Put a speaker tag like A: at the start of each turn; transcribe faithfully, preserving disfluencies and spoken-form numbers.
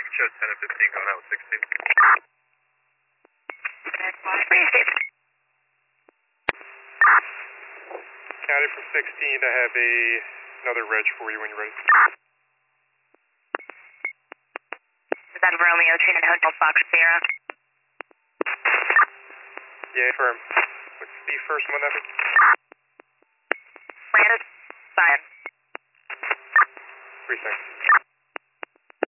A: Show ten and fifteen going out with sixteen. County from sixteen to have a another reg for you when you're ready.
B: Is that Romeo Tune and Hotel Fox Sierra?
A: Yeah, firm. What's the first one of it?
B: Brandon? Cyan.
A: Three seconds.